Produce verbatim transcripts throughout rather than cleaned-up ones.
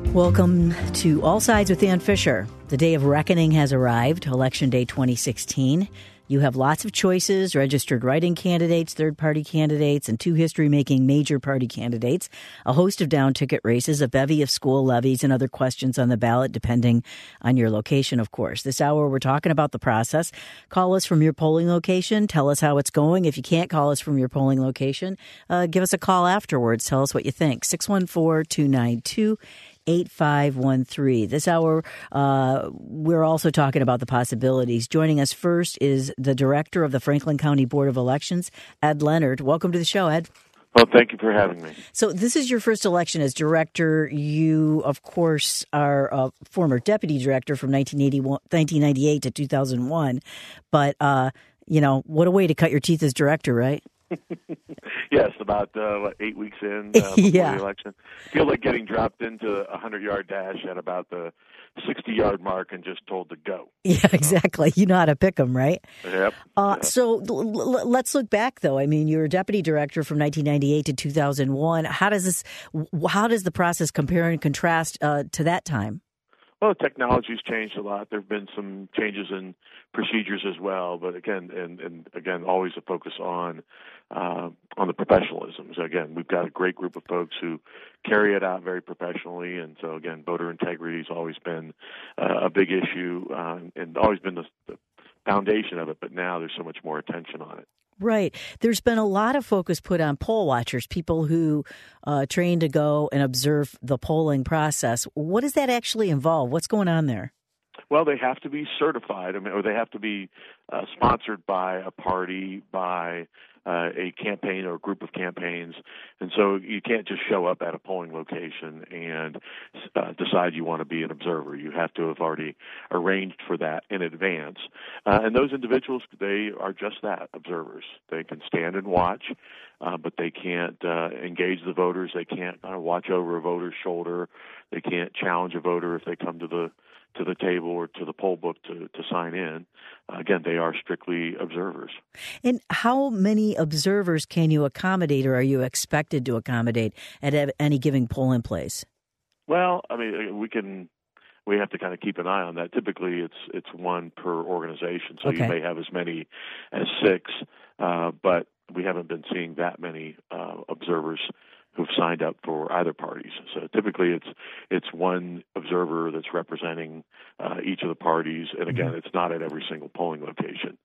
Welcome to All Sides with Dan Fisher. The day of reckoning has arrived, Election Day twenty sixteen. You have lots of choices, registered write-in candidates, third-party candidates, and two history-making major party candidates, a host of down-ticket races, a bevy of school levies, and other questions on the ballot, depending on your location, of course. This hour, we're talking about the process. Call us from your polling location. Tell us how it's going. If you can't call us from your polling location, uh, give us a call afterwards. Tell us what you think. six one four, two nine two, eight five one three. This hour, uh, we're also talking about the possibilities. Joining us first is the director of the Franklin County Board of Elections, Ed Leonard. Welcome to the show, Ed. Well, thank you for having me. So this is your first election as director. You, of course, are a former deputy director from nineteen ninety-eight to two thousand one. But, uh, you know, what a way to cut your teeth as director, right? Yes, about uh, what, eight weeks in uh, before yeah. the election. Feel like getting dropped into a hundred-yard dash at about the sixty-yard mark and just told to go. Yeah, exactly. You know how to pick them, right? Yep. Uh, yep. So l- l- let's look back, though. I mean, you were deputy director from nineteen ninety-eight to two thousand one. How does this? How does the process compare and contrast uh, to that time? Well, technology's changed a lot. There have been some changes in procedures as well, but again, and, and again, always a focus on uh, on the professionalism. So again, we've got a great group of folks who carry it out very professionally, and so again, voter integrity has always been uh, a big issue uh, and always been the, the foundation of it. But now there's so much more attention on it. Right. There's been a lot of focus put on poll watchers, people who uh, train to go and observe the polling process. What does that actually involve? What's going on there? Well, they have to be certified, I mean, or they have to be uh, sponsored by a party, by uh, a campaign or a group of campaigns. And so you can't just show up at a polling location and uh, decide you want to be an observer. You have to have already arranged for that in advance. Uh, and those individuals, they are just that, observers. They can stand and watch, uh, but they can't uh, engage the voters. They can't kind of watch over a voter's shoulder. They can't challenge a voter if they come to the to the table or to the poll book to, to sign in. Uh, again, they are strictly observers. And how many observers can you accommodate, or are you expected to accommodate at any given polling place? Well, I mean, we can. We have to kind of keep an eye on that. Typically, it's it's one per organization, so okay. You may have as many as six, uh, but we haven't been seeing that many uh, observers who've signed up for either parties. So typically it's it's one observer that's representing uh, each of the parties. And again, mm-hmm. it's not at every single polling location.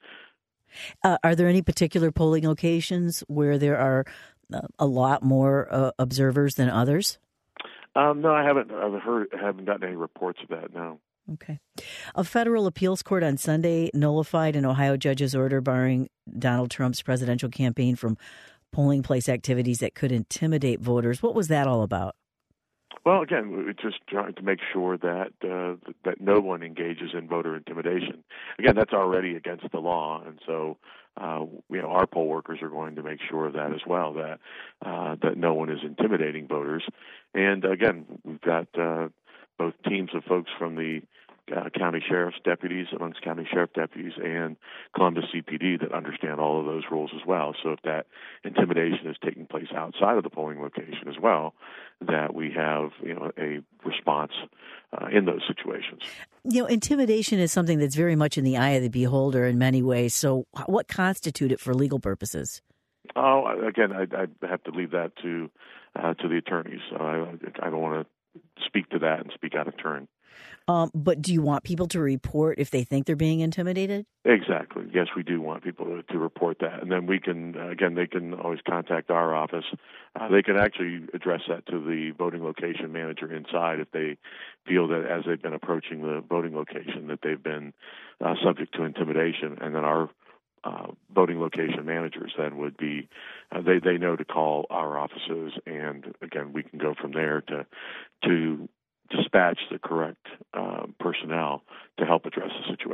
Uh, are there any particular polling locations where there are uh, a lot more uh, observers than others? Um, no, I haven't I've heard, haven't gotten any reports of that, no. Okay. A federal appeals court on Sunday nullified an Ohio judge's order barring Donald Trump's presidential campaign from polling place activities that could intimidate voters. What was that all about? Well, again, we're just trying to make sure that uh, that no one engages in voter intimidation. Again, that's already against the law, and so uh, you know our poll workers are going to make sure of that as well. That uh, that no one is intimidating voters. And again, we've got uh, both teams of folks from the Uh, county sheriff's deputies, amongst county sheriff deputies, and Columbus C P D that understand all of those rules as well. So if that intimidation is taking place outside of the polling location as well, that we have you know a response uh, in those situations. You know, intimidation is something that's very much in the eye of the beholder in many ways. So what constitutes it for legal purposes? Oh, again, I, I have to leave that to uh, to the attorneys. So I, I don't want to speak to that and speak out of turn. Um, but do you want people to report if they think they're being intimidated? Exactly. Yes, we do want people to, to report that. And then we can, uh, again, they can always contact our office. Uh, they can actually address that to the voting location manager inside if they feel that as they've been approaching the voting location that they've been uh, subject to intimidation. And then our uh, voting location managers then would be, uh, they, they know to call our offices. And, again, we can go from there to to dispatch the correct uh, personnel to help address the situation.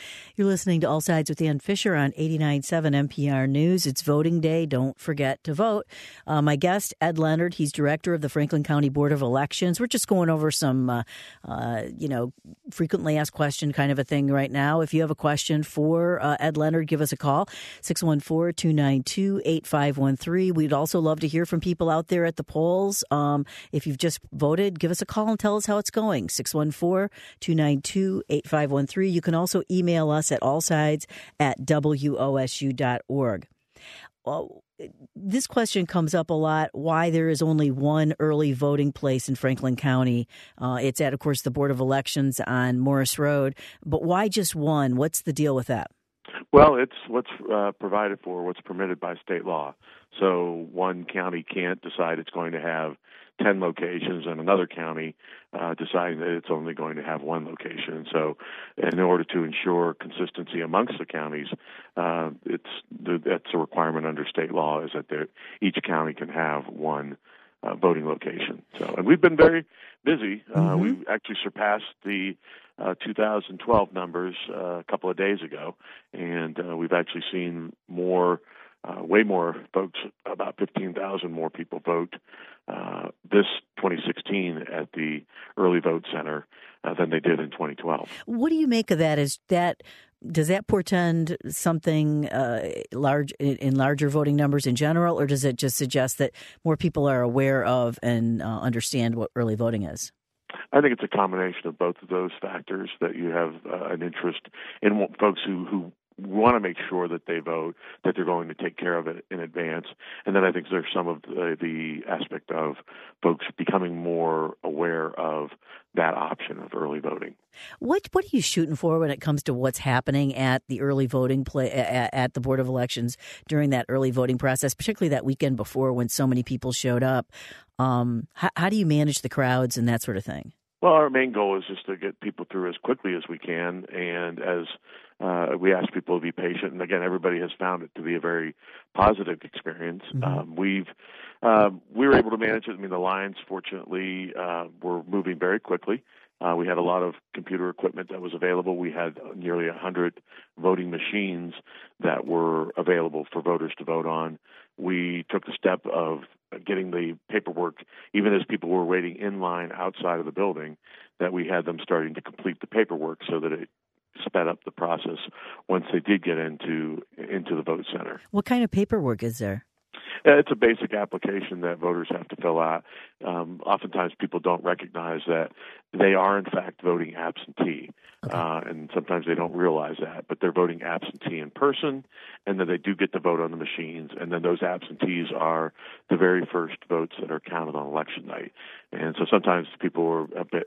You're listening to All Sides with Ann Fisher on eighty-nine point seven N P R News. It's voting day. Don't forget to vote. Uh, my guest, Ed Leonard, he's director of the Franklin County Board of Elections. We're just going over some, uh, uh, you know, frequently asked question kind of a thing right now. If you have a question for uh, Ed Leonard, give us a call, six one four, two nine two, eight five one three. We'd also love to hear from people out there at the polls. Um, if you've just voted, give us a call and tell us how it's going, six one four, two nine two, eight five one three. You can also email us at allsides at W O S U dot org. Well, this question comes up a lot, why there is only one early voting place in Franklin County. Uh, it's at, of course, the Board of Elections on Morris Road. But why just one? What's the deal with that? Well, it's what's uh, provided for, what's permitted by state law. So one county can't decide it's going to have ten locations and another county uh, deciding that it's only going to have one location. So in order to ensure consistency amongst the counties, uh, it's that's a requirement under state law, is that there, each county can have one uh, voting location. So, and we've been very busy. Uh, mm-hmm. We've actually surpassed the uh, two thousand twelve numbers uh, a couple of days ago, and uh, we've actually seen more Uh, way more folks, about fifteen thousand more people vote uh, this twenty sixteen at the Early Vote Center uh, than they did in twenty twelve. What do you make of that? Is that does that portend something uh, large in, in larger voting numbers in general, or does it just suggest that more people are aware of and uh, understand what early voting is? I think it's a combination of both of those factors, that you have uh, an interest in folks who, who want to make sure that they vote, that they're going to take care of it in advance. And then I think there's some of the, the aspect of folks becoming more aware of that option of early voting. What what are you shooting for when it comes to what's happening at the early voting play at, at the Board of Elections during that early voting process, particularly that weekend before when so many people showed up? Um, how, how do you manage the crowds and that sort of thing? Well, our main goal is just to get people through as quickly as we can, and as uh, we ask people to be patient. And again, everybody has found it to be a very positive experience. Mm-hmm. Um, we've uh, we were able to manage it. I mean, the lines, fortunately, uh, were moving very quickly. Uh, we had a lot of computer equipment that was available. We had nearly one hundred voting machines that were available for voters to vote on. We took the step of getting the paperwork, even as people were waiting in line outside of the building, that we had them starting to complete the paperwork so that it sped up the process once they did get into into the vote center. What kind of paperwork is there? It's a basic application that voters have to fill out. Um, oftentimes people don't recognize that they are, in fact, voting absentee. Okay. Uh, and sometimes they don't realize that, but they're voting absentee in person, and then they do get to vote on the machines, and then those absentees are the very first votes that are counted on election night. And so sometimes people are a bit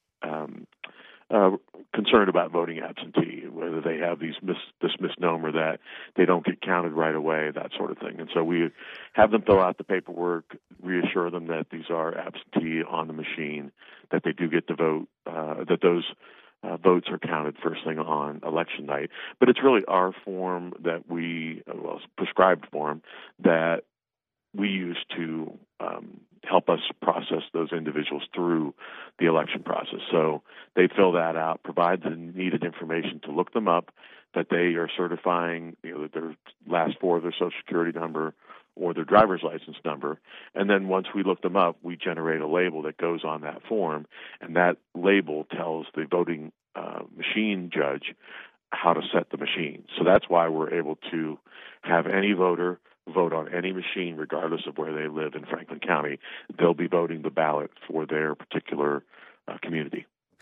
um, uh, concerned about voting absentee, whether they have these mis- this misnomer that they don't get counted right away, that sort of thing. And so we have them fill out the paperwork, reassure them that these are absentee on the machine, that they do get to vote, uh, that those Uh, votes are counted first thing on election night. But it's really our form that we, well, prescribed form, that we use to um, help us process those individuals through the election process. So they fill that out, provide the needed information to look them up, that they are certifying, you know, their last four of their Social Security number or their driver's license number. And then once we look them up, we generate a label that goes on that form, and that label tells the voting uh, machine judge how to set the machine. So that's why we're able to have any voter vote on any machine, regardless of where they live in Franklin County. They'll be voting the ballot for their particular uh, community.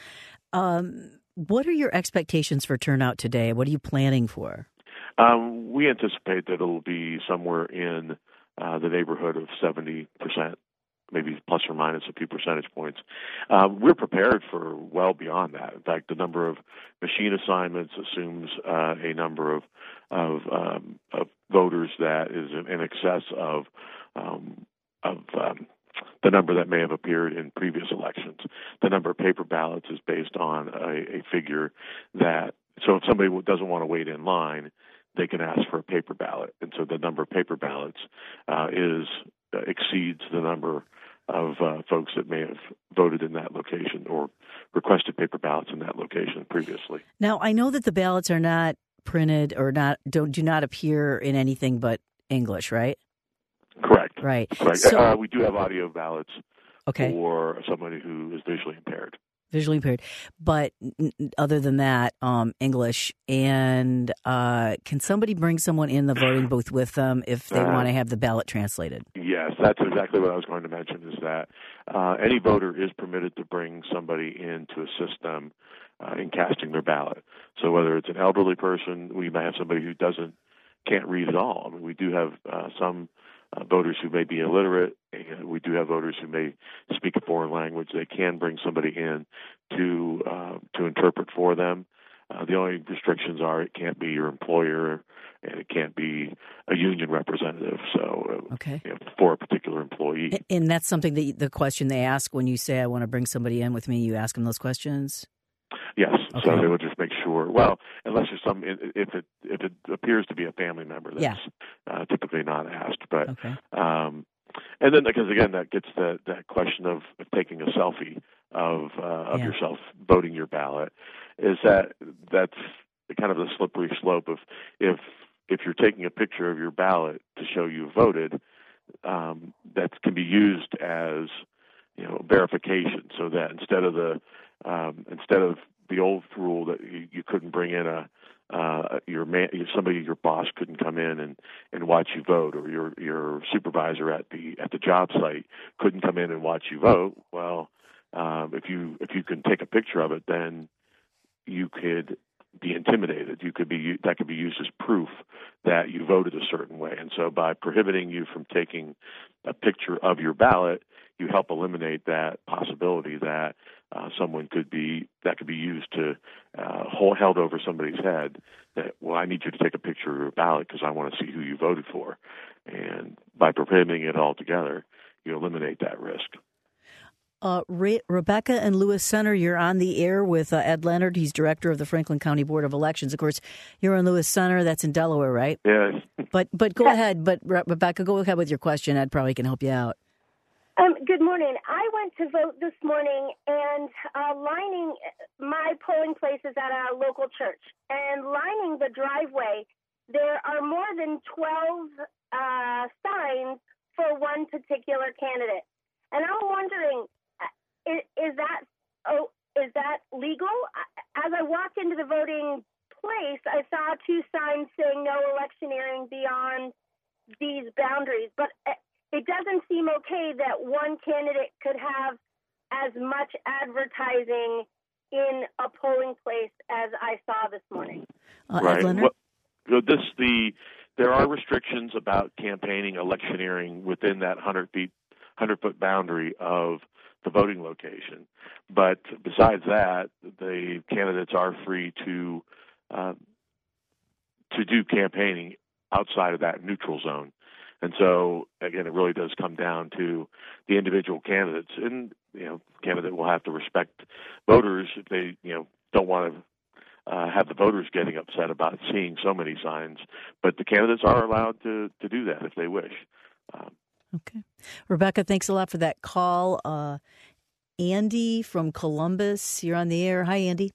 Um, what are your expectations for turnout today? What are you planning for? Um, we anticipate that it'll be somewhere in uh, the neighborhood of seventy percent, maybe plus or minus a few percentage points. Um, we're prepared for well beyond that. In fact, the number of machine assignments assumes uh, a number of of, um, of voters that is in excess of um, of um, the number that may have appeared in previous elections. The number of paper ballots is based on a, a figure that, so if somebody doesn't want to wait in line, they can ask for a paper ballot. And so the number of paper ballots uh, is uh, exceeds the number of uh, folks that may have voted in that location or requested paper ballots in that location previously. Now, I know that the ballots are not printed or not don't do not appear in anything but English, right? Correct. Right. Correct. So, uh, we do have audio ballots okay. for somebody who is visually impaired. Visually impaired, but other than that, um, English. And uh, can somebody bring someone in the voting booth with them if they uh, want to have the ballot translated? Yes, that's exactly what I was going to mention. Is that uh, any voter is permitted to bring somebody in to assist them uh, in casting their ballot. So whether it's an elderly person, we might have somebody who doesn't can't read at all. I mean, we do have uh, some. Uh, voters who may be illiterate, and we do have voters who may speak a foreign language. They can bring somebody in to uh, to interpret for them. Uh, the only restrictions are it can't be your employer, and it can't be a union representative. So, uh, okay, you know, for a particular employee, and, and that's something that the question they ask when you say, "I want to bring somebody in with me." You ask them those questions. Yes, okay. So they will just make sure. Well, unless there's some, if it if it appears to be a family member, that's yeah. uh, typically not asked. But okay. um, and then because again, that gets the that question of, of taking a selfie of uh, of yeah. yourself voting your ballot. Is that that's kind of the slippery slope of if if you're taking a picture of your ballot to show you voted, um, that can be used as you know verification, so that instead of the um, instead of the old rule that you, you couldn't bring in a uh, your man, somebody, your boss couldn't come in and, and watch you vote, or your your supervisor at the at the job site couldn't come in and watch you vote. Well, um, if you if you can take a picture of it, then you could be intimidated. You could be that could be used as proof that you voted a certain way. And so, by prohibiting you from taking a picture of your ballot, you help eliminate that possibility that uh, someone could be that could be used to uh, hold, held over somebody's head. That well, I need you to take a picture of your ballot because I want to see who you voted for. And by prohibiting it altogether, you eliminate that risk. Uh, Re- Rebecca and Lewis Center, you're on the air with uh, Ed Leonard. He's director of the Franklin County Board of Elections. Of course, you're in Lewis Center. That's in Delaware, right? Yes. But but go ahead. But Re- Rebecca, go ahead with your question. Ed probably can help you out. Um, good morning. I went to vote this morning, and uh, lining my polling place is at a local church. And lining the driveway, there are more than twelve uh, signs for one particular candidate. And I'm wondering, is, is that oh, is that legal? As I walked into the voting place, I saw two signs saying no electioneering beyond these boundaries. But it doesn't seem okay that one candidate could have as much advertising in a polling place as I saw this morning. Uh, right. Ed Leonard? Well, this the there are restrictions about campaigning, electioneering within that hundred feet, hundred foot boundary of the voting location. But besides that, the candidates are free to uh, to do campaigning outside of that neutral zone. And so, again, it really does come down to the individual candidates. And, you know, the candidate will have to respect voters if they, you know, don't want to uh, have the voters getting upset about seeing so many signs. But the candidates are allowed to, to do that if they wish. Um, okay. Rebecca, thanks a lot for that call. Uh, Andy from Columbus, you're on the air. Hi, Andy.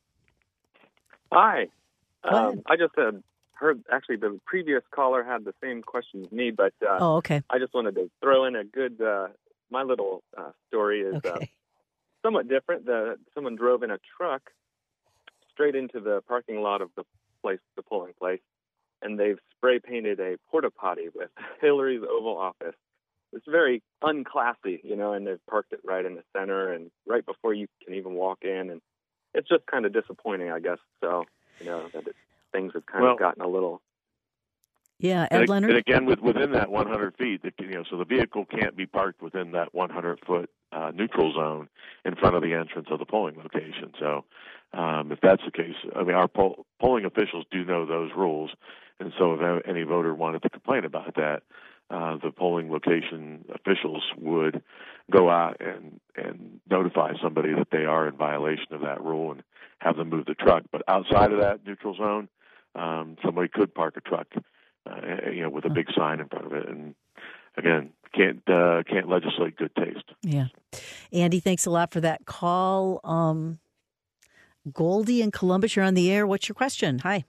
Hi. Um, I just had heard, actually, the previous caller had the same question as me, but uh, oh, okay. I just wanted to throw in a good, uh, my little uh, story is okay. uh, somewhat different. The, someone drove in a truck straight into the parking lot of the place, the polling place, and they've spray painted a porta potty with Hillary's Oval Office. It's very unclassy, you know, and they've parked it right in the center and right before you can even walk in. And it's just kind of disappointing, I guess. So, you know, that it, things have kind well, of gotten a little. Yeah, Ed and, Leonard? And again, with, within that one hundred feet, the, you know, so the vehicle can't be parked within that one hundred foot uh, neutral zone in front of the entrance of the polling location. So um, if that's the case, I mean, our poll, polling officials do know those rules. And so if any voter wanted to complain about that, Uh, the polling location officials would go out and, and notify somebody that they are in violation of that rule and have them move the truck. But outside of that neutral zone, um, somebody could park a truck, uh, you know, with a big sign in front of it. And again, can't uh, can't legislate good taste. Yeah. Andy, thanks a lot for that call. Um, Goldie in Columbus, you're on the air. What's your question? Hi.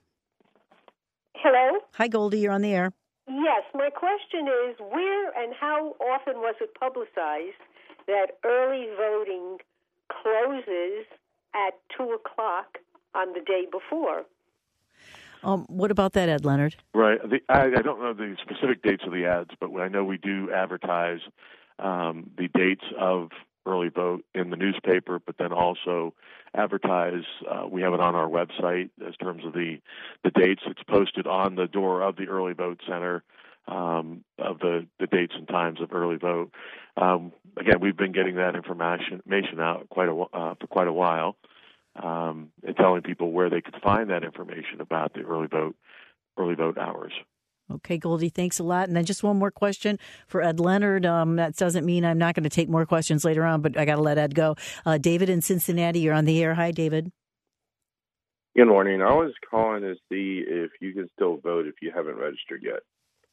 Hello? Hi, Goldie. You're on the air. Yes, my question is, where and how often was it publicized that early voting closes at two o'clock on the day before? Um, what about that, Ed Leonard? Right. The, I, I don't know the specific dates of the ads, but I know we do advertise um, the dates of early vote in the newspaper, but then also advertise, uh, we have it on our website as terms of the, the dates. It's posted on the door of the early vote center um, of the, the dates and times of early vote. Um, again, we've been getting that information, information out quite a, uh, for quite a while. Um, and telling people where they could find that information about the early vote, early vote hours. Okay, Goldie, thanks a lot. And then just one more question for Ed Leonard. Um, that doesn't mean I'm not going to take more questions later on, but I got to let Ed go. Uh, David in Cincinnati, you're on the air. Hi, David. Good morning. I was calling to see if you can still vote if you haven't registered yet.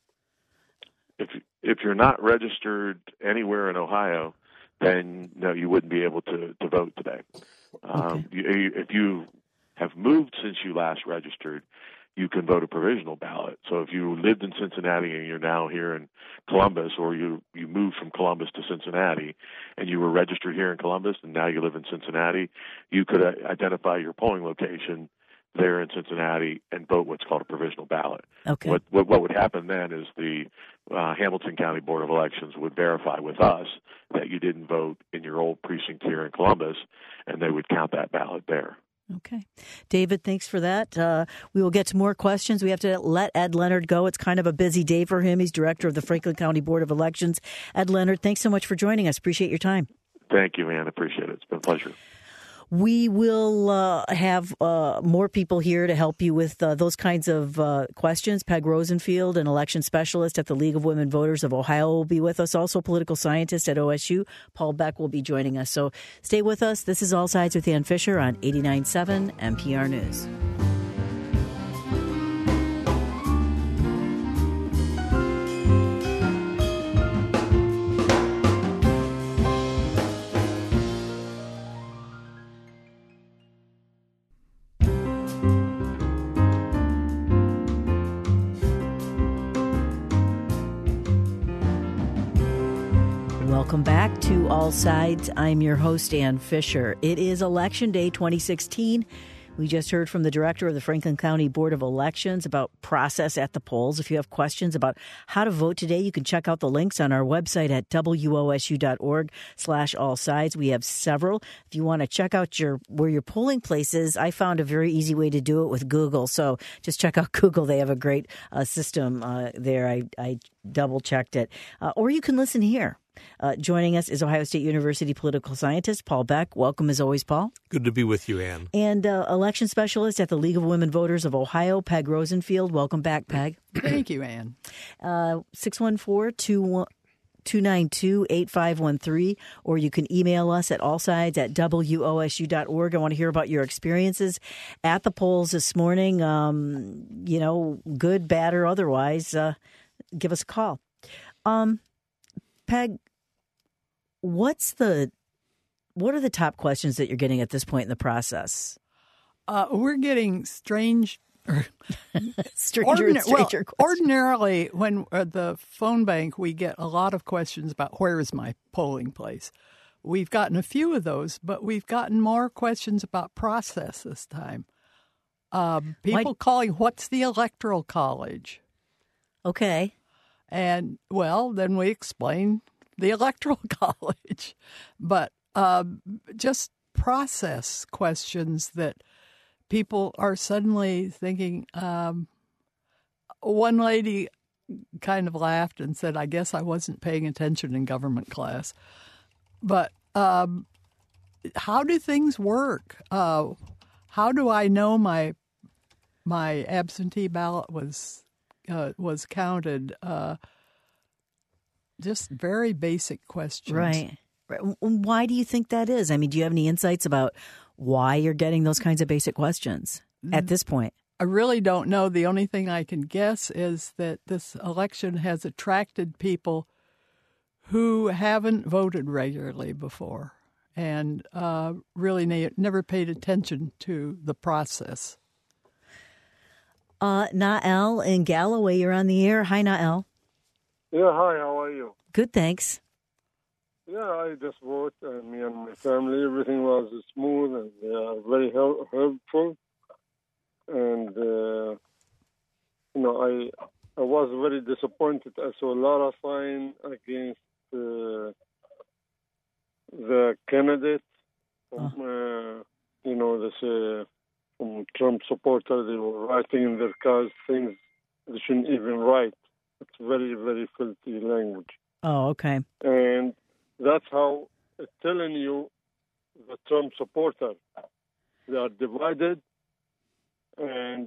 If if you're not registered anywhere in Ohio, then no, you wouldn't be able to, to vote today. Um, Okay. you, if you have moved since you last registered, you can vote a provisional ballot. So if you lived in Cincinnati and you're now here in Columbus, or you, you moved from Columbus to Cincinnati and you were registered here in Columbus and now you live in Cincinnati, you could uh, identify your polling location there in Cincinnati and vote what's called a provisional ballot. Okay. What, what what would happen then is the uh, Hamilton County Board of Elections would verify with us that you didn't vote in your old precinct here in Columbus, and they would count that ballot there. Okay. David, thanks for that. Uh, we will get to more questions. We have to let Ed Leonard go. It's kind of a busy day for him. He's director of the Franklin County Board of Elections. Ed Leonard, thanks so much for joining us. Appreciate your time. Thank you, Ann. Appreciate it. It's been a pleasure. We will uh, have uh, more people here to help you with uh, those kinds of uh, questions. Peg Rosenfield, an election specialist at the League of Women Voters of Ohio, will be with us. Also, political scientist at O S U, Paul Beck, will be joining us. So stay with us. This is All Sides with Ann Fisher on eighty-nine point seven N P R News. Welcome back to All Sides. I'm your host, Ann Fisher. It is Election Day twenty sixteen. We just heard from the director of the Franklin County Board of Elections about process at the polls. If you have questions about how to vote today, you can check out the links on our website at W O S U dot org slash all sides. We have several. If you want to check out your where your polling place is, I found a very easy way to do it with Google. So just check out Google. They have a great uh, system uh, there. I, I double checked it. Uh, or you can listen here. Uh, joining us is Ohio State University political scientist Paul Beck. Welcome as always, Paul. Good to be with you, Ann. And uh, election specialist at the League of Women Voters of Ohio, Peg Rosenfield. Welcome back, Peg. Thank you, Ann. Uh, six one four, two nine two, eight five one three, or you can email us at allsides at W O S U dot org. I want to hear about your experiences at the polls this morning. Um, you know, good, bad, or otherwise, uh, give us a call. Um, Peg, what's the what are the top questions that you're getting at this point in the process? Uh, we're getting strange, stranger and ordina- stranger well, ordinarily, when at the phone bank, we get a lot of questions about where is my polling place. We've gotten a few of those, but we've gotten more questions about process this time. Um, people Why- calling, what's the Electoral College? Okay. And, well, then we explain the Electoral College. But um, just process questions that people are suddenly thinking. Um, one lady kind of laughed and said, I guess I wasn't paying attention in government class. But um, how do things work? Uh, how do I know my my absentee ballot was uh, was counted? Uh, just very basic questions. Right. Right. Why do you think that is? I mean, do you have any insights about why you're getting those kinds of basic questions at this point? I really don't know. The only thing I can guess is that this election has attracted people who haven't voted regularly before and uh, really ne- never paid attention to the process. Uh, Nael in Galloway, you're on the air. Hi, Nael. Yeah, hi, how are you? Good, thanks. Yeah, I just voted, and me and my family, everything was smooth, and they are very help- helpful. And, uh, you know, I I was very disappointed. I saw a lot of signs against uh, the candidate. From, Oh. uh, you know, this uh, from Trump supporters, they were writing in their cars things they shouldn't even write. It's very, very filthy language. Oh, okay. And that's how it's telling you the Trump supporter. They are divided, and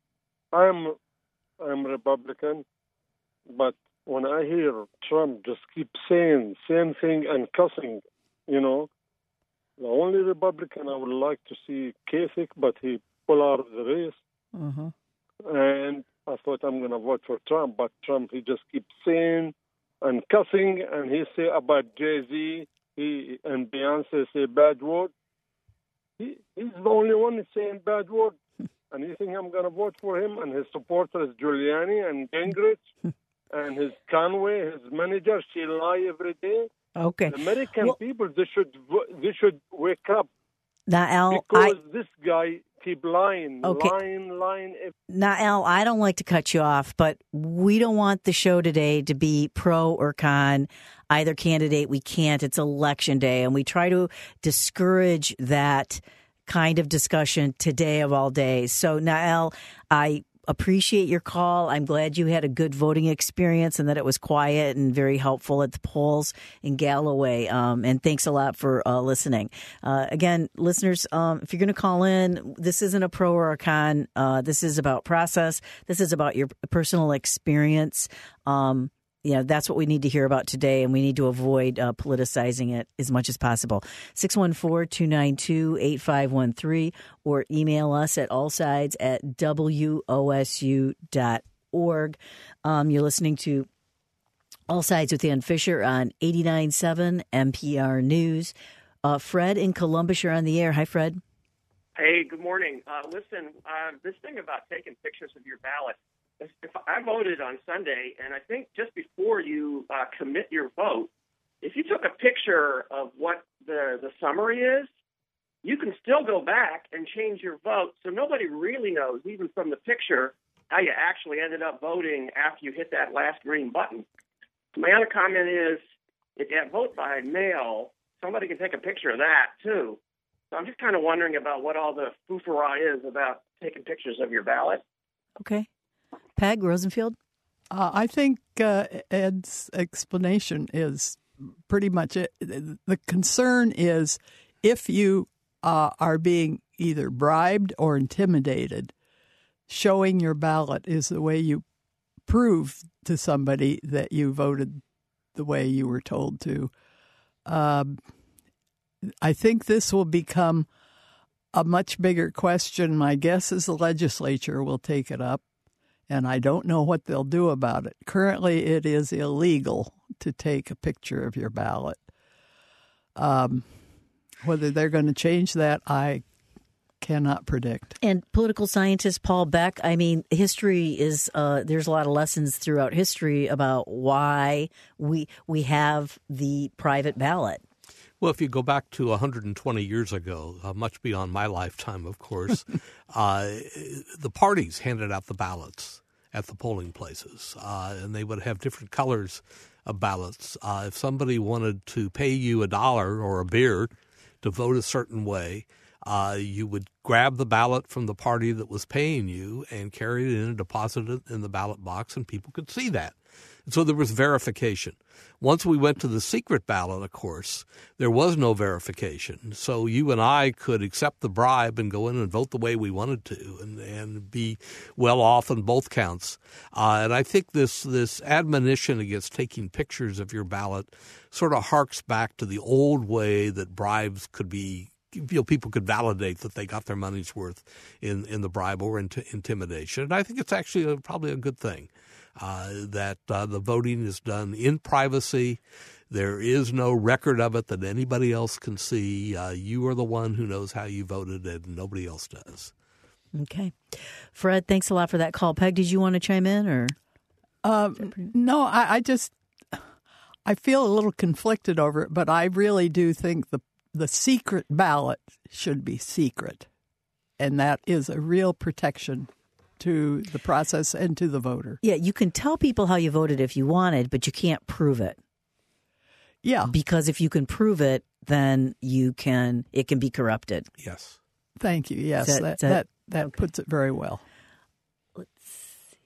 I'm I'm Republican, but when I hear Trump just keep saying same thing and cussing, you know, the only Republican I would like to see Kasich, but he pulled out of the race. Uh-huh. And I thought I'm going to vote for Trump, but Trump, he just keeps saying and cussing, and he say about Jay-Z he, and Beyonce say bad word. He, he's the only one saying bad word. And you think I'm going to vote for him? And his supporters, Giuliani and Gingrich, and his Conway, his manager, she lie every day. Okay. The American Well- people, they should vo- they should wake up, Nael, because I, this guy keep lying, Okay. lying, lying. Nael, I don't like to cut you off, but we don't want the show today to be pro or con either candidate. We can't. It's election day, and we try to discourage that kind of discussion today of all days. So, Nael, I appreciate your call. I'm glad you had a good voting experience and that it was quiet and very helpful at the polls in Galloway. Um, and thanks a lot for uh, listening. Uh, again, listeners, um, if you're going to call in, this isn't a pro or a con. Uh, this is about process. This is about your personal experience. Um, you know, that's what we need to hear about today, and we need to avoid uh, politicizing it as much as possible. six one four, two nine two, eight five one three or email us at allsides at W O S U dot org. Um, you're listening to All Sides with Ann Fisher on eighty-nine point seven N P R News. Uh, Fred in Columbus, you're on the air. Hi, Fred. Hey, good morning. Uh, listen, uh, this thing about taking pictures of your ballot, if, if I voted on Sunday, and I think just before you uh, commit your vote, if you took a picture of what the, the summary is, you can still go back and change your vote. So nobody really knows, even from the picture, how you actually ended up voting after you hit that last green button. My other comment is, if you vote by mail, somebody can take a picture of that, too. So I'm just kind of wondering about what all the foofara is about taking pictures of your ballot. Okay. Peg Rosenfield? Uh, I think uh, Ed's explanation is pretty much it. The concern is if you uh, are being either bribed or intimidated, showing your ballot is the way you prove to somebody that you voted the way you were told to. Um, I think this will become a much bigger question. My guess is the legislature will take it up, and I don't know what they'll do about it. Currently, it is illegal to take a picture of your ballot. Um, whether they're going to change that, I cannot predict. And political scientist Paul Beck, I mean, history is, uh, there's a lot of lessons throughout history about why we we have the private ballot. Well, if you go back to one hundred twenty years ago, uh, much beyond my lifetime, of course, uh, the parties handed out the ballots at the polling places, uh, and they would have different colors of ballots. Uh, if somebody wanted to pay you a dollar or a beer to vote a certain way, uh, you would grab the ballot from the party that was paying you and carry it in and deposit it in the ballot box, and people could see that. And so there was verification. Once we went to the secret ballot, of course, there was no verification. So you and I could accept the bribe and go in and vote the way we wanted to and, and be well off on both counts. Uh, and I think this this admonition against taking pictures of your ballot sort of harks back to the old way that bribes could be, you know, people could validate that they got their money's worth in, in the bribe or in intimidation. And I think it's actually a, probably a good thing. Uh, that uh, the voting is done in privacy. There is no record of it that anybody else can see. Uh, you are the one who knows how you voted, and nobody else does. Okay. Fred, thanks a lot for that call. Peg, did you want to chime in? Or um, No, I, I just I feel a little conflicted over it, but I really do think the the secret ballot should be secret, and that is a real protection to the process and to the voter. Yeah, you can tell people how you voted if you wanted, but you can't prove it. Yeah. Because if you can prove it, then you can it can be corrupted. Yes. Thank you. Yes, that that that, that, that okay. puts it very well. Let's see.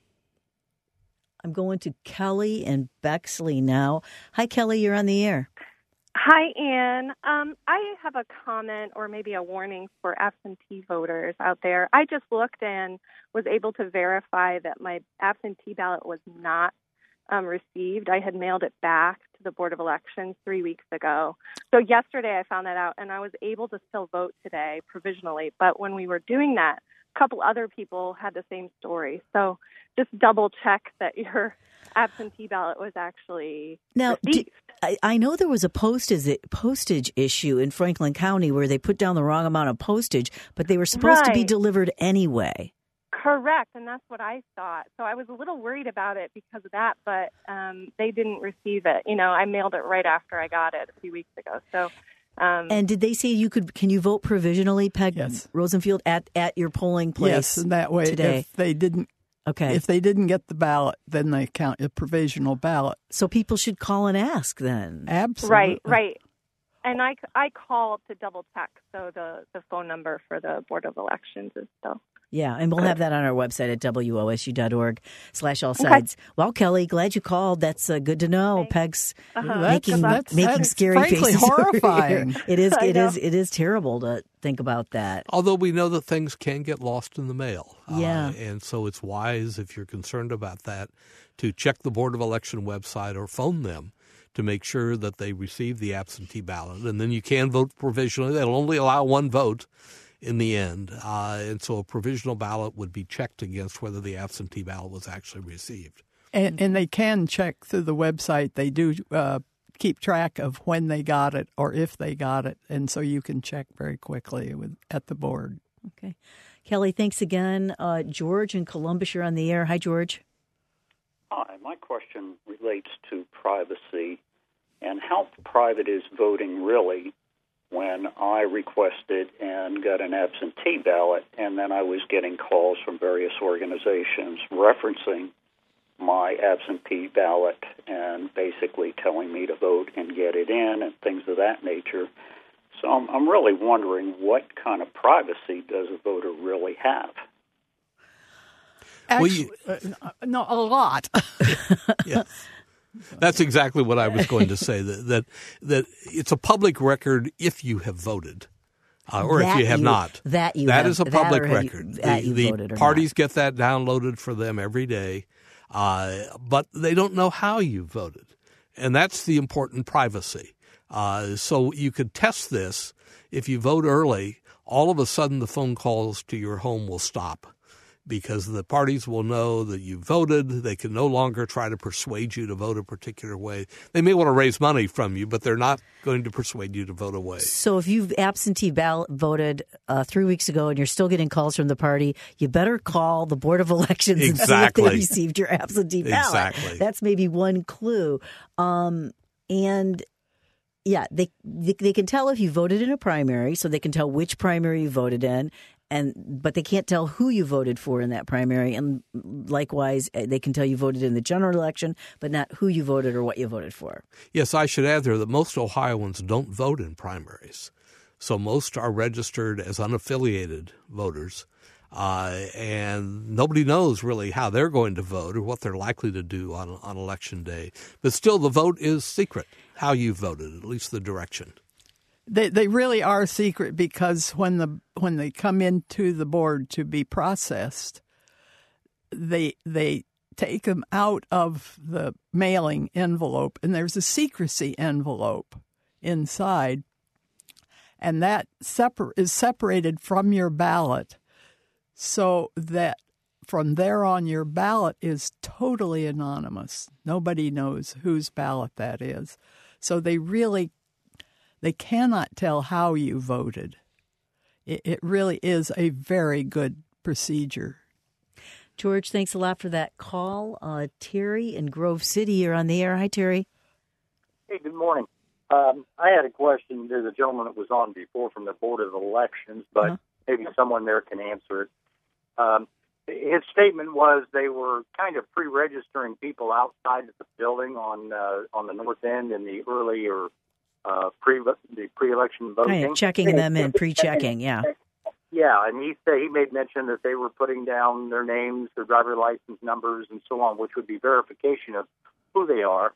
I'm going to Kelly and Bexley now. Hi, Kelly. You're on the air. Hi, Ann. Um, I have a comment or maybe a warning for absentee voters out there. I just looked and was able to verify that my absentee ballot was not um, received. I had mailed it back to the Board of Elections three weeks ago. So yesterday I found that out, and I was able to still vote today provisionally. But when we were doing that, a couple other people had the same story. So just double check that your absentee ballot was actually now, received. Do, I, I know there was a postage, postage issue in Franklin County where they put down the wrong amount of postage, but they were supposed right. to be delivered anyway. Correct, and that's what I thought. So I was a little worried about it because of that, but um, they didn't receive it. You know, I mailed it right after I got it a few weeks ago. So, um, and did they say you could? Can you vote provisionally, Peg yes. Rosenfield, at, at your polling place? Yes, and that way, today? if they didn't, okay, if they didn't get the ballot, then they count a provisional ballot. So people should call and ask then. Absolutely, right, right. And I, I called to double check, so the, the phone number for the Board of Elections is still. Yeah, and we'll have that on our website at W O S U dot org slash all sides. Okay. Well, Kelly, glad you called. That's uh, good to know. Peg's uh-huh. making that's, making that's scary frankly faces. horrifying. It is. It is. It is terrible to think about that. Although we know that things can get lost in the mail. Yeah, uh, and so it's wise, if you're concerned about that, to check the Board of Election website or phone them to make sure that they receive the absentee ballot, and then you can vote provisionally. They'll only allow one vote in the end, uh, and so a provisional ballot would be checked against whether the absentee ballot was actually received. And, and they can check through the website. They do uh, keep track of when they got it or if they got it, and so you can check very quickly with at the board. Okay. Kelly, thanks again. Uh, George in Columbus, you're on the air. Hi, George. Hi, my question relates to privacy and how private is voting really. When I requested and got an absentee ballot, and then I was getting calls from various organizations referencing my absentee ballot and basically telling me to vote and get it in and things of that nature. So I'm, I'm really wondering what kind of privacy does a voter really have? Actually, well, you, uh, no, a lot. Yes. That's exactly what I was going to say, that that, that it's a public record if you have voted, uh, or that if you have you, not. That you That have, is a public record. You, that the you the voted or parties not. get that downloaded for them every day, uh, but they don't know how you voted. And that's the important privacy. Uh, so you could test this. If you vote early, all of a sudden the phone calls to your home will stop, because the parties will know that you voted. They can no longer try to persuade you to vote a particular way. They may want to raise money from you, but they're not going to persuade you to vote away. So if you've absentee ballot voted uh, three weeks ago and you're still getting calls from the party, you better call the Board of Elections exactly. and see if they received your absentee ballot. Exactly. That's maybe one clue. Um, and yeah, they, they they can tell if you voted in a primary, so they can tell which primary you voted in. And but they can't tell who you voted for in that primary. And likewise, they can tell you voted in the general election, but not who you voted or what you voted for. Yes, I should add there that most Ohioans don't vote in primaries. So most are registered as unaffiliated voters. Uh, and nobody knows really how they're going to vote or what they're likely to do on, on Election Day. But still, the vote is secret, how you voted, at least the direction. They they really are secret, because when the when they come into the board to be processed, they they take them out of the mailing envelope, and there's a secrecy envelope inside, and that separ- is separated from your ballot, so that from there on your ballot is totally anonymous. Nobody knows whose ballot that is. So they really, they cannot tell how you voted. It, it really is a very good procedure. George, thanks a lot for that call. Uh, Terry in Grove City, you're on the air. Hi, Terry. Hey, good morning. Um, I had a question. There's a gentleman that was on before from the Board of Elections, but uh-huh. maybe someone there can answer it. Um, his statement was they were kind of pre-registering people outside of the building on uh, on the north end in the earlier uh, pre the pre-election voting. Kind of checking them in, pre-checking, yeah. Yeah, and he said he made mention that they were putting down their names, their driver license numbers, and so on, which would be verification of who they are.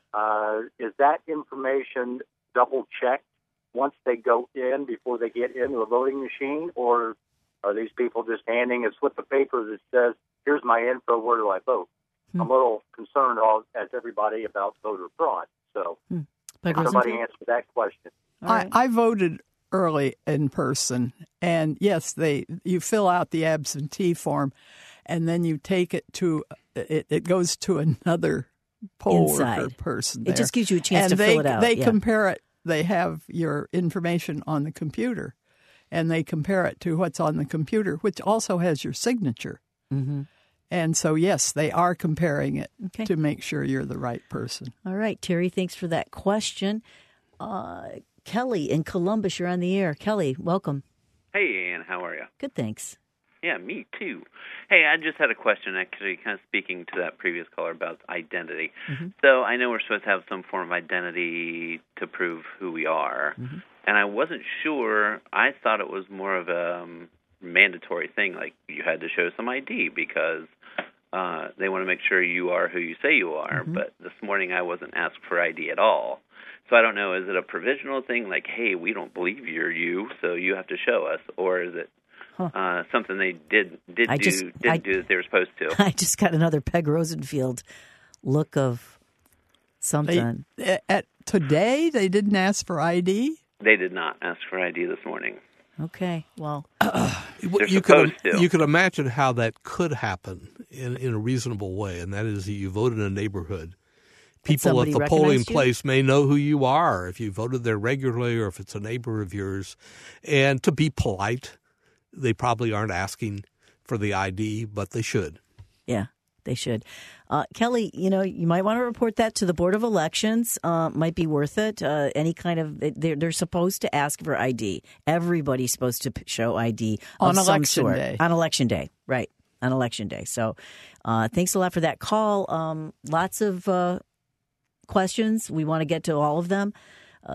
Uh, is that information double checked once they go in before they get into a voting machine, or are these people just handing a slip of paper that says, "Here's my info, where do I vote?" Hmm. I'm a little concerned, all as everybody, about voter fraud. So, hmm. somebody answer that question. I, I voted early in person, and yes, they you fill out the absentee form, and then you take it to it. It goes to another poll Inside. worker person. It there. just gives you a chance and to they, fill it out. They yeah. compare it. They have your information on the computer, and they compare it to what's on the computer, which also has your signature. Mm-hmm. And so, yes, they are comparing it okay. to make sure you're the right person. All right, Terry, thanks for that question. Uh, Kelly in Columbus, you're on the air. Kelly, welcome. Hey, Ann, how are you? Good, thanks. Yeah, me too. Hey, I just had a question, actually, kind of speaking to that previous caller about identity. Mm-hmm. So I know we're supposed to have some form of identity to prove who we are, mm-hmm. and I wasn't sure. I thought it was more of a um, mandatory thing, like you had to show some I D because uh, they want to make sure you are who you say you are. Mm-hmm. But this morning I wasn't asked for I D at all. So I don't know, is it a provisional thing, like, hey, we don't believe you're you, so you have to show us, or is it Huh. Uh, something they did did I do just, didn't I, do that they were supposed to? I just got another Peg Rosenfield look of something. They, at today, they didn't ask for I D? They did not ask for I D this morning. Okay, well, uh, they're you supposed could to. you could imagine how that could happen in in a reasonable way, and that is that you vote in a neighborhood. People at the polling you? place may know who you are if you voted there regularly, or if it's a neighbor of yours, and to be polite. They probably aren't asking for the I D, but they should. Yeah, they should. Uh, Kelly, you know, you might want to report that to the Board of Elections. Uh, might be worth it. Uh, any kind of they're, they're supposed to ask for I D. Everybody's supposed to show I D of on some election sort. day. On election day, right? On election day. So, uh, thanks a lot for that call. Um, lots of uh, questions. We want to get to all of them. Uh,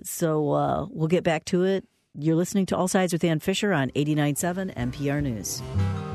so uh, we'll get back to it. You're listening to All Sides with Ann Fisher on eighty-nine point seven N P R News.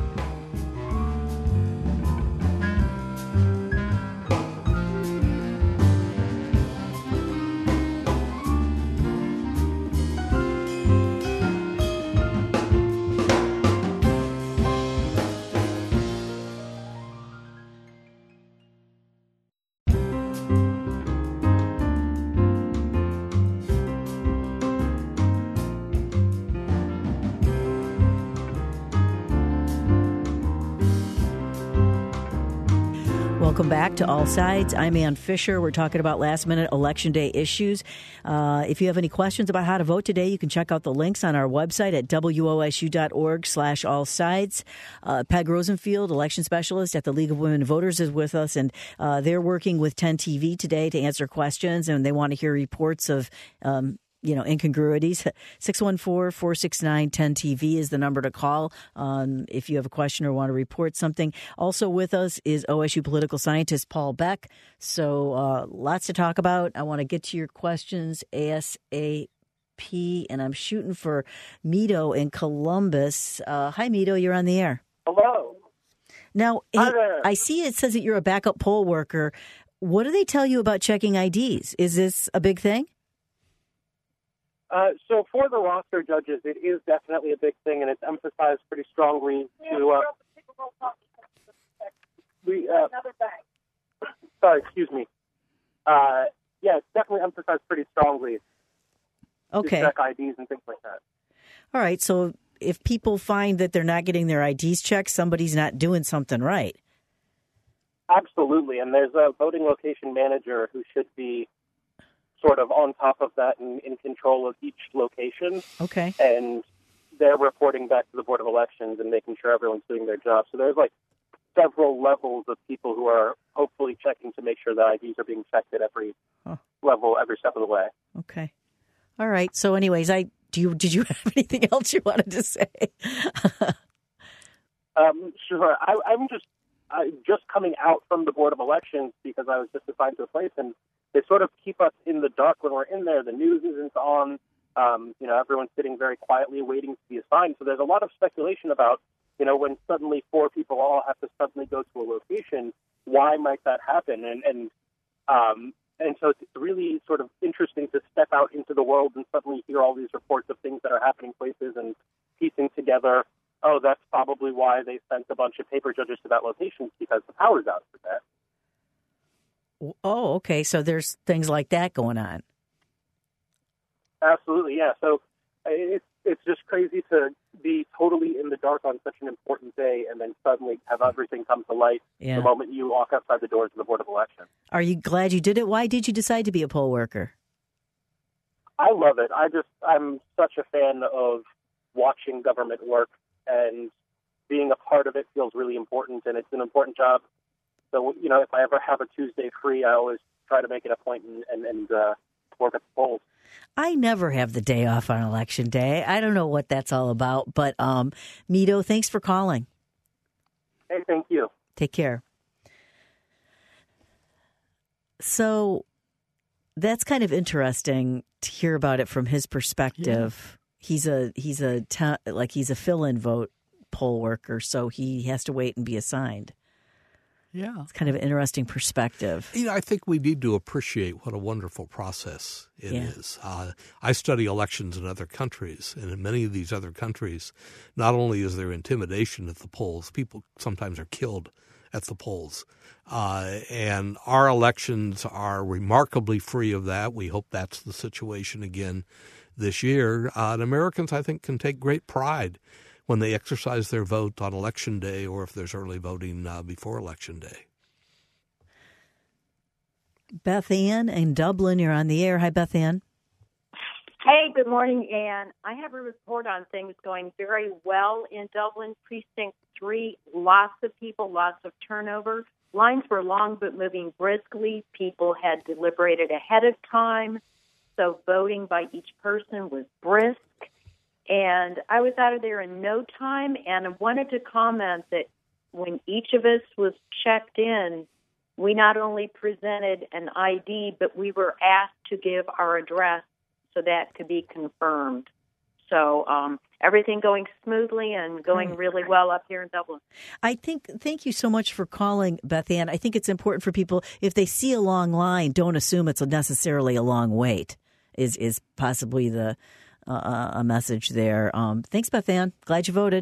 Welcome back to All Sides. I'm Ann Fisher. We're talking about last-minute Election Day issues. Uh, if you have any questions about how to vote today, you can check out the links on our website at wosu.org slash all sides. Uh, Peg Rosenfield, election specialist at the League of Women Voters, is with us, and uh, they're working with ten T V today to answer questions, and they want to hear reports of um, you know, incongruities. six one four, four six nine, one zero T V is the number to call um, if you have a question or want to report something. Also with us is O S U political scientist Paul Beck. So uh, lots to talk about. I want to get to your questions ASAP, and I'm shooting for Mito in Columbus. Uh, hi, Mito. You're on the air. Hello. Now, hey, I see it says that you're a backup poll worker. What do they tell you about checking I Ds? Is this a big thing? Uh, so for the roster judges, it is definitely a big thing, and it's emphasized pretty strongly to uh, we. Uh, sorry, excuse me. Uh, yeah, it's definitely emphasized pretty strongly. Okay. To check I Ds and things like that. All right. So if people find that they're not getting their I Ds checked, somebody's not doing something right. Absolutely, and there's a voting location manager who should be sort of on top of that and in control of each location. Okay. And they're reporting back to the Board of Elections and making sure everyone's doing their job. So there's like several levels of people who are hopefully checking to make sure that I Ds are being checked at every huh. level, every step of the way. Okay. All right. So anyways, I do you did you have anything else you wanted to say? um, sure. I, I'm just I, just coming out from the Board of Elections because I was just assigned to a place, and they sort of keep us in the dark when we're in there. The news isn't on. Um, you know, everyone's sitting very quietly waiting to be assigned. So there's a lot of speculation about, you know, when suddenly four people all have to suddenly go to a location, why might that happen? And and um, and so it's really sort of interesting to step out into the world and suddenly hear all these reports of things that are happening places and piecing together, oh, that's probably why they sent a bunch of paper judges to that location, because the power's out for that. Oh, okay. So there's things like that going on. Absolutely, yeah. So it's it's just crazy to be totally in the dark on such an important day and then suddenly have everything come to light yeah. the moment you walk outside the doors of the Board of Elections. Are you glad you did it? Why did you decide to be a poll worker? I love it. I just I'm such a fan of watching government work, and being a part of it feels really important, and it's an important job. So, you know, if I ever have a Tuesday free, I always try to make it a point and, and, and uh, work at the polls. I never have the day off on Election Day. I don't know what that's all about. But, um, Mito, thanks for calling. Hey, thank you. Take care. So that's kind of interesting to hear about it from his perspective. Yeah. He's a he's a ta- like he's a fill-in vote poll worker, so he has to wait and be assigned. Yeah. It's kind of an interesting perspective. You know, I think we need to appreciate what a wonderful process it yeah. is. Uh, I study elections in other countries, and in many of these other countries, not only is there intimidation at the polls, people sometimes are killed at the polls. Uh, and our elections are remarkably free of that. We hope that's the situation again this year. Uh, and Americans, I think, can take great pride when they exercise their vote on Election Day, or if there's early voting uh, before Election Day. Beth Ann in Dublin, you're on the air. Hi, Beth Ann. Hey, good morning, Ann. I have a report on things going very well in Dublin. Precinct three, lots of people, lots of turnover. Lines were long but moving briskly. People had deliberated ahead of time, so voting by each person was brisk. And I was out of there in no time, and I wanted to comment that when each of us was checked in, we not only presented an I D, but we were asked to give our address so that could be confirmed. So um, everything going smoothly and going really well up here in Dublin. I think, thank you so much for calling, Beth Ann. I think it's important for people, if they see a long line, don't assume it's necessarily a long wait, is, is possibly the... Uh, a message there. Um, thanks, Beth Ann. Glad you voted.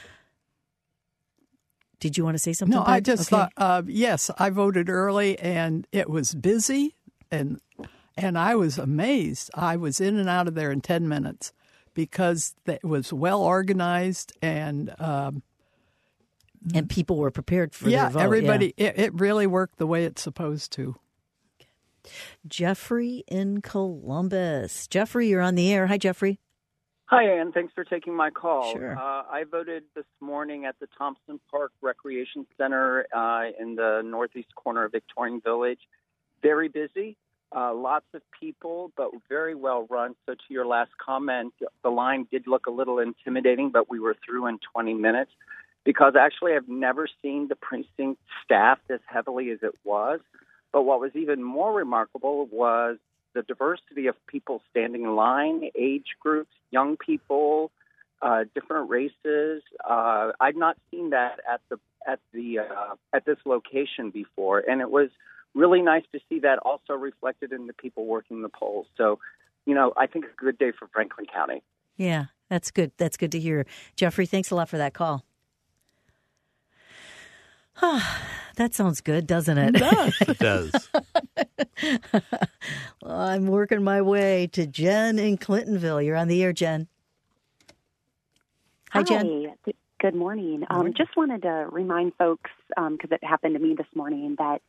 Did you want to say something? No, Beth? I just okay. thought, uh, yes, I voted early, and it was busy, and and I was amazed. I was in and out of there in ten minutes because it was well organized, and um, and people were prepared for yeah, their vote. Everybody, yeah, everybody. It, it really worked the way it's supposed to. Jeffrey in Columbus. Jeffrey, you're on the air. Hi, Jeffrey. Hi, Ann. Thanks for taking my call. Sure. Uh, I voted this morning at the Thompson Park Recreation Center uh, in the northeast corner of Victorian Village. Very busy, uh, lots of people, but very well run. So to your last comment, the line did look a little intimidating, but we were through in twenty minutes because actually I've never seen the precinct staffed as heavily as it was. But what was even more remarkable was the diversity of people standing in line, age groups, young people, uh, different races. Uh, I'd not seen that at the at the uh, at this location before, and it was really nice to see that also reflected in the people working the polls. So, you know, I think it's a good day for Franklin County. Yeah, that's good. That's good to hear, Jeffrey. Thanks a lot for that call. That sounds good, doesn't it? It does. It does. Well, I'm working my way to Jen in Clintonville. You're on the air, Jen. Hi, Hi. Jen. Good morning. Um, morning. Just wanted to remind folks, because um, it happened to me this morning, that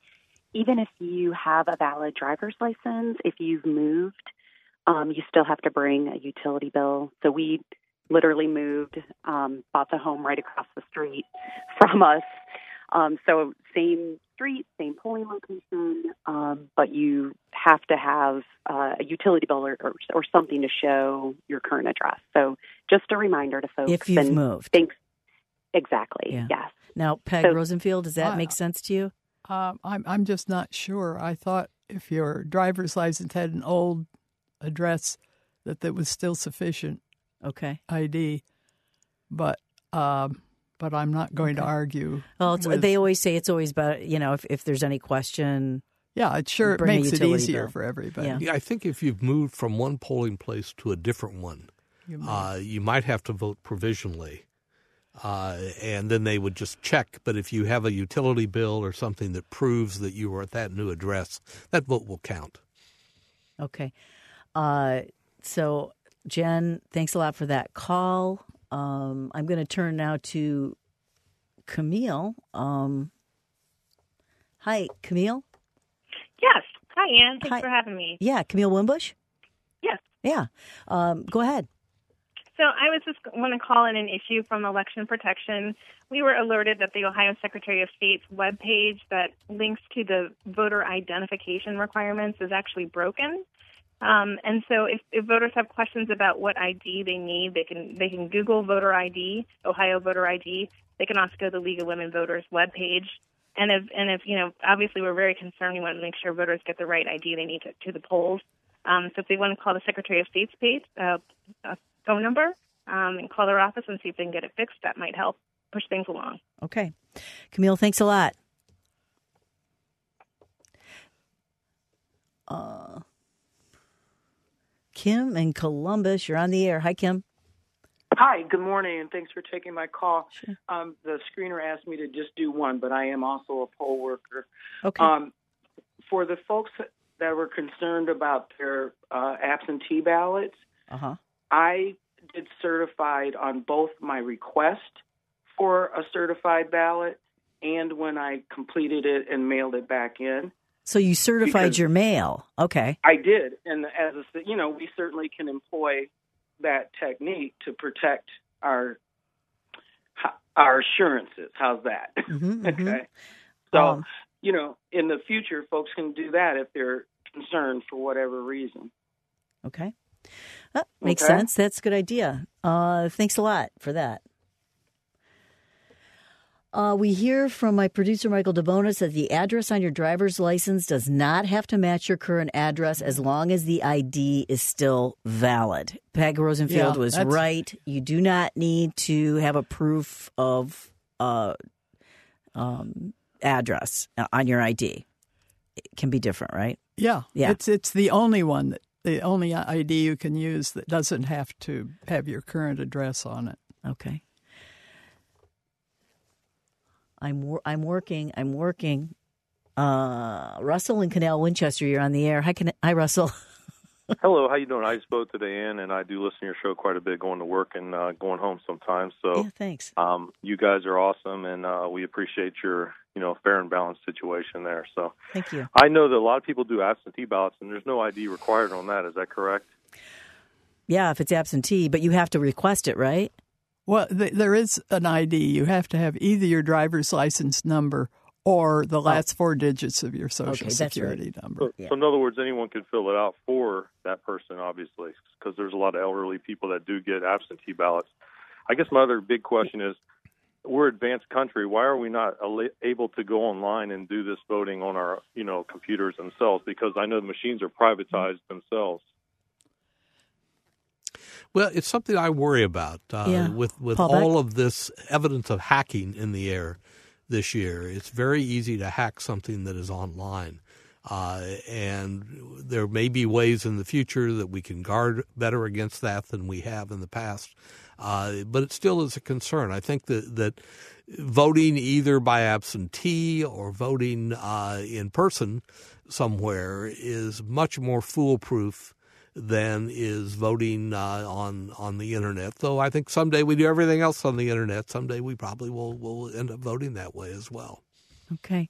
even if you have a valid driver's license, if you've moved, um, you still have to bring a utility bill. So we literally moved, um, bought the home right across the street from us. Um, so same street, same polling location, um, but you have to have uh, a utility bill or, or, or something to show your current address. So just a reminder to folks. If you've and moved. Thanks. Exactly, Yeah. yes. Now, Peg So- Rosenfield, does that Wow. make sense to you? Um, I'm I'm just not sure. I thought if your driver's license had an old address, that that was still sufficient. Okay. I D, but um, but I'm not going to Okay. argue. Well, it's, with- they always say it's always about, you know, if, if there's any question. Yeah, it sure it bring a makes it utility easier bill. for everybody. Yeah. Yeah, I think if you've moved from one polling place to a different one, You may. uh, you might have to vote provisionally, uh, and then they would just check. But if you have a utility bill or something that proves that you were at that new address, that vote will count. Okay. Uh, so, Jen, thanks a lot for that call. Um, I'm going to turn now to Camille. Um, hi, Camille. Yes. Hi, Ann. Thanks Hi. for having me. Yeah, Camille Wimbush. Yes. Yeah. Um, go ahead. So I was just want to call in an issue from election protection. We were alerted that the Ohio Secretary of State's webpage that links to the voter identification requirements is actually broken. Um, and so if, if voters have questions about what I D they need, they can they can Google voter I D, Ohio voter I D. They can also go to the League of Women Voters webpage. And if, and if, you know, obviously we're very concerned. We want to make sure voters get the right I D they need to, to the polls. Um, so if they want to call the Secretary of State's page, uh, uh, phone number, um, and call their office and see if they can get it fixed, that might help push things along. Okay. Camille, thanks a lot. Uh, Kim in Columbus, you're on the air. Hi, Kim. Hi, good morning, and thanks for taking my call. Um, the screener asked me to just do one, but I am also a poll worker. Okay. Um, for the folks that were concerned about their uh, absentee ballots, Uh-huh. I did certified on both my request for a certified ballot and when I completed it and mailed it back in. So you certified Because- your mail. Okay. I did, and as a, you know, we certainly can employ that technique to protect our our assurances. How's that? Mhm, mhm. Okay. So, Um, you know, in the future, folks can do that if they're concerned for whatever reason. Okay. Uh, makes Okay. sense. That's a good idea. Uh, thanks a lot for that. Uh, we hear from my producer, Michael DeBonis, that the address on your driver's license does not have to match your current address as long as the I D is still valid. Peg Rosenfield Yeah, was that's- right. You do not need to have a proof of uh, um, address on your I D. It can be different, right? Yeah, Yeah. It's it's the only one that the only I D you can use that doesn't have to have your current address on it. Okay. I'm wor- I'm working. I'm working. Uh, Russell and Canal Winchester, you're on the air. Hi, Can- Hi, Russell. Hello, how you doing? I just spoke today in, and I do listen to your show quite a bit, going to work and uh, going home sometimes. So, Yeah, thanks. um, you guys are awesome, and uh, we appreciate your, you know, fair and balanced situation there. So, Thank you. I know that a lot of people do absentee ballots, and there's no I D required on that. Is that correct? Yeah, if it's absentee, but you have to request it, right? Well, th- there is an I D. You have to have either your driver's license number or the last four digits of your social Okay, that's security right. number. So, so in other words, anyone could fill it out for that person, obviously, because there's a lot of elderly people that do get absentee ballots. I guess my other big question is, we're an advanced country. Why are we not al- able to go online and do this voting on our, you know, computers themselves? Because I know the machines are privatized themselves. Well, it's something I worry about uh, Yeah. with with Paul Beck? all of this evidence of hacking in the air this year. It's very easy to hack something that is online, uh, and there may be ways in the future that we can guard better against that than we have in the past. Uh, but it still is a concern. I think that that voting either by absentee or voting uh, in person somewhere is much more foolproof than is voting uh, on on the internet. Though I think someday we do everything else on the internet. Someday we probably will will end up voting that way as well. Okay.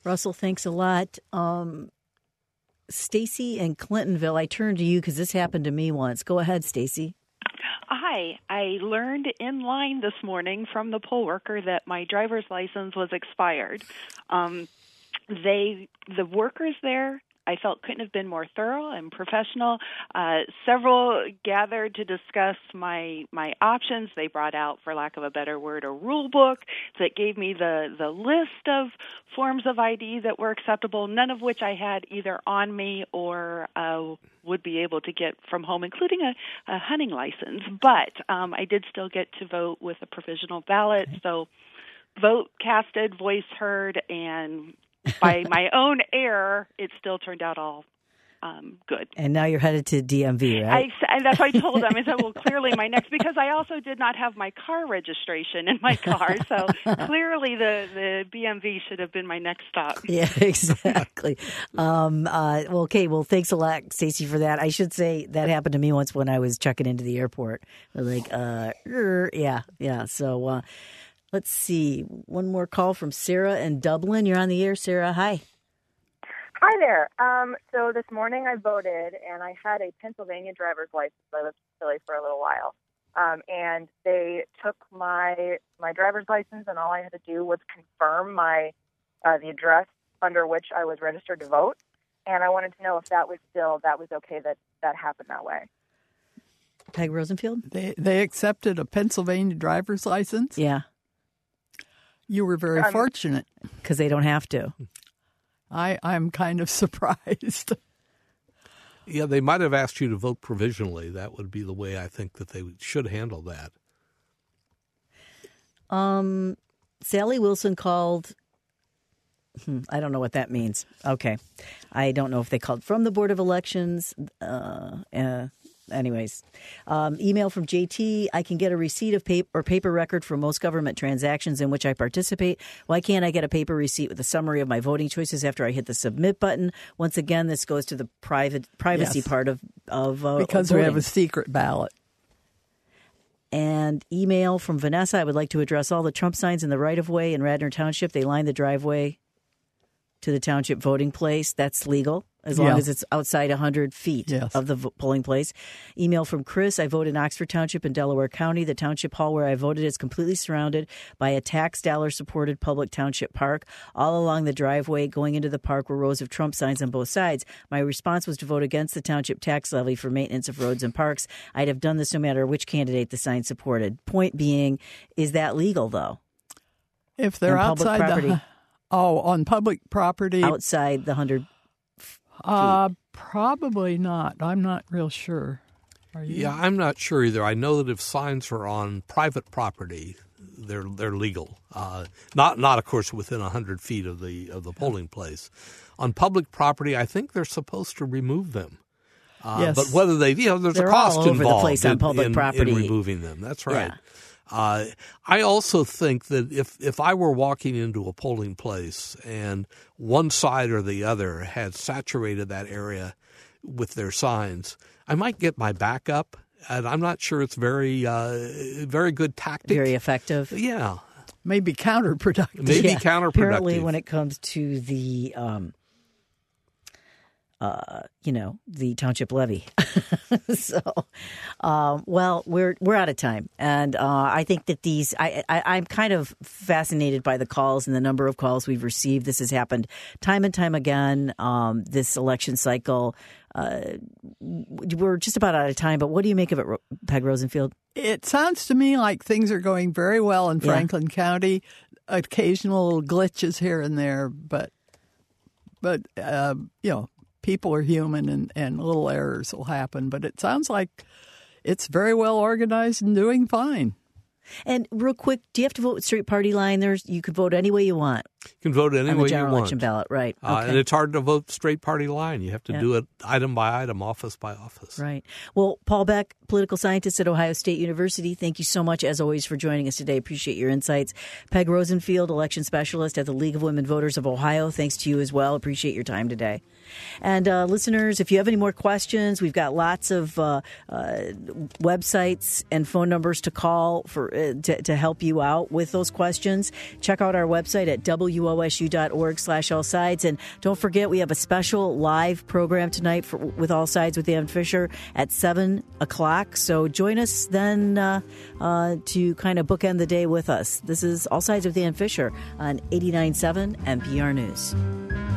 Russell, thanks a lot. Um, Stacy in Clintonville, I turn to you because this happened to me once. Go ahead, Stacy. Hi. I learned in line this morning from the poll worker that my driver's license was expired. Um, they, the workers there, I felt couldn't have been more thorough and professional. Uh, several gathered to discuss my my options. They brought out, for lack of a better word, a rule book that gave me the, the list of forms of I D that were acceptable, none of which I had either on me or uh, would be able to get from home, including a, a hunting license. But um, I did still get to vote with a provisional ballot. So vote casted, voice heard, and by my own error, it still turned out all um, good. And now you're headed to D M V, right? I, and that's what I told them. I said, well, clearly my next, because I also did not have my car registration in my car. So clearly the, the B M V should have been my next stop. Yeah, exactly. um, uh, well, okay. Well, thanks a lot, Stacey, for that. I should say that happened to me once when I was checking into the airport. Like, uh, er, yeah, yeah. So, uh, let's see. One more call from Sarah in Dublin. You're on the air, Sarah. Hi. Hi there. Um, so this morning I voted, and I had a Pennsylvania driver's license. I lived in Philly for a little while. Um, and they took my my driver's license, and all I had to do was confirm my uh, the address under which I was registered to vote. And I wanted to know if that was still, that was okay that that happened that way. Peg Rosenfield? They, they accepted a Pennsylvania driver's license? Yeah. You were very Um, fortunate. Because they don't have to. I, I'm kind of surprised. Yeah, they might have asked you to vote provisionally. That would be the way I think that they should handle that. Um, Sally Wilson called. Hmm, I don't know what that means. Okay. I don't know if they called from the Board of Elections. Uh, uh, anyways, um, email from J T. I can get a receipt of paper or paper record for most government transactions in which I participate. Why can't I get a paper receipt with a summary of my voting choices after I hit the submit button? Once again, this goes to the private privacy Yes. part of of uh, Because of we have voting. a secret ballot. And email from Vanessa. I would like to address all the Trump signs in the right-of-way in Radnor Township. They line the driveway to the township voting place. That's legal as long Yeah. as it's outside one hundred feet Yes. of the vo- polling place. Email from Chris. I vote in Oxford Township in Delaware County. The township hall where I voted is completely surrounded by a tax dollar-supported public township park. All along the driveway going into the park were rows of Trump signs on both sides. My response was to vote against the township tax levy for maintenance of roads and parks. I'd have done this no matter which candidate the sign supported. Point being, is that legal, though? If they're On public outside property. the oh, on public property, Outside the one hundred uh, probably not. I'm not real sure. Are you? Yeah, I'm not sure either. I know that if signs are on private property, they're they're legal. Uh, not not of course within a hundred feet of the of the polling place. On public property, I think they're supposed to remove them. Uh, Yes. But whether they, you know, there's They're a cost all over the involved place on in, public in- property. in removing them. That's right. Yeah. Uh, I also think that if, if I were walking into a polling place and one side or the other had saturated that area with their signs, I might get my back up, and I'm not sure it's very uh, very good tactic. Very effective. Yeah. Maybe counterproductive. Maybe Yeah. counterproductive. Apparently, when it comes to the, um, uh, you know, the township levy. so, um, well, we're we're out of time, and uh, I think that these, I, I I'm kind of fascinated by the calls and the number of calls we've received. This has happened time and time again. Um, this election cycle. Uh, we're just about out of time, but what do you make of it, Peg Rosenfield? It sounds to me like things are going very well in Yeah. Franklin County. Occasional glitches here and there, but but uh, you know, people are human, and, and little errors will happen. But it sounds like it's very well organized and doing fine. And real quick, do you have to vote with straight party line? There's you can vote any way you want. You can vote any on way the general you want. election ballot, right? Uh, Okay. and it's hard to vote straight party line. You have to Yeah. do it item by item, office by office. Right. Well, Paul Beck, political scientist at Ohio State University, thank you so much, as always, for joining us today. Appreciate your insights. Peg Rosenfield, election specialist at the League of Women Voters of Ohio, thanks to you as well. Appreciate your time today. And uh, listeners, if you have any more questions, we've got lots of uh, uh, websites and phone numbers to call for uh, to, to help you out with those questions. Check out our website at W W O S U dot org slash all sides. And don't forget, we have a special live program tonight for, with All Sides with Ann Fisher at seven o'clock. So join us then uh, uh, to kind of bookend the day with us. This is All Sides with Ann Fisher on eighty-nine point seven N P R News.